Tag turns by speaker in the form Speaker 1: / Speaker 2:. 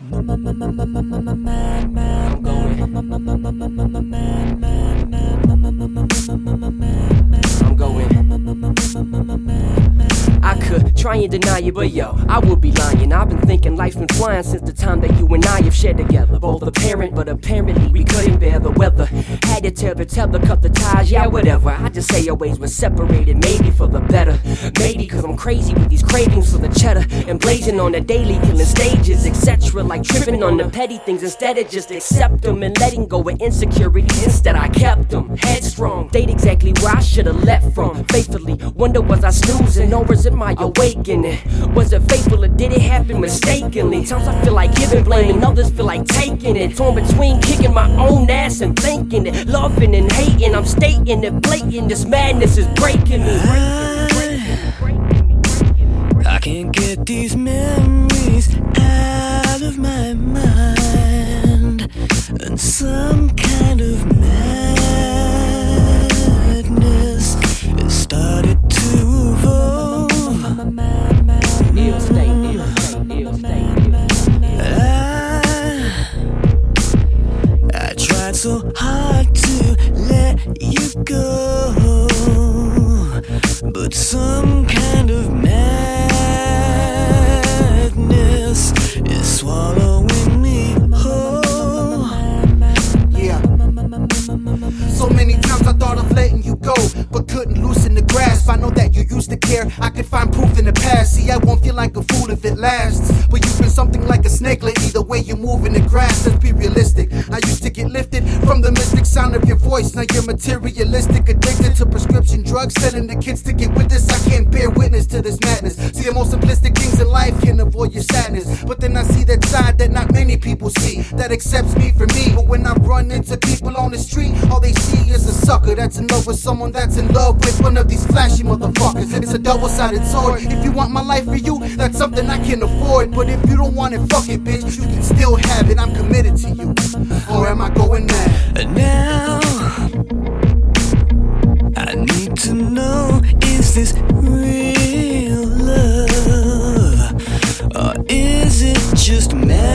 Speaker 1: I'm going. I could try and deny it, but yo, I would be lying. I've been thinking life's been flying since the time that you and I have shared together. Both a parent, but apparently we couldn't bear the weather. Had to tell the tether, cut the ties, yeah, whatever. I just say our ways were separated, maybe for the better. Maybe cause I'm crazy with these cravings for the cheddar. And blazing on the daily, killing stages, etc. Like tripping on the petty things instead of just accept them and letting go of insecurities. Instead I kept them headstrong. Stayed exactly where I should've left from. Faithfully, wonder was I snoozing or was it my awakening? Was it faithful or did it happen mistakenly? Times I feel like giving blame and others feel like taking it. Torn between kicking my own ass and thinking it. Loving and hating, I'm stating it blatant. This madness is breaking me.
Speaker 2: I can't get these memories out of my mind. And some kind of madness has started to evolve.
Speaker 1: Ill state, ill state, ill state.
Speaker 2: I tried so hard to let you go, but some kind of madness is swallowing me whole.
Speaker 3: Yeah. So many times I thought of letting you go, but couldn't loosen the grasp. I know that you used to care, I could find proof in the past. See, I won't feel like a fool if it lasts, but you've been something like a snake lately. The way you move in the grass, let's be realistic. I used to get lifted from the mystic sound of your voice. Now you're materialistic, addicted to prescription drugs, selling the kids to get with this. I can't bear witness to this madness. See, the most simplistic things in life can avoid your sadness, but then I see that side that not many people see, that accepts me for me. But when I run into people on the street, all they see is a sucker that's in love with someone that's in love with one of these flashy motherfuckers. It's a double-sided sword. If you want my life for you, that's something I can afford. But if you don't want it, fuck it, bitch, you can still have it. I'm committed to you, or am I going mad?
Speaker 2: And now I need to know, is this real love, or is it just mad?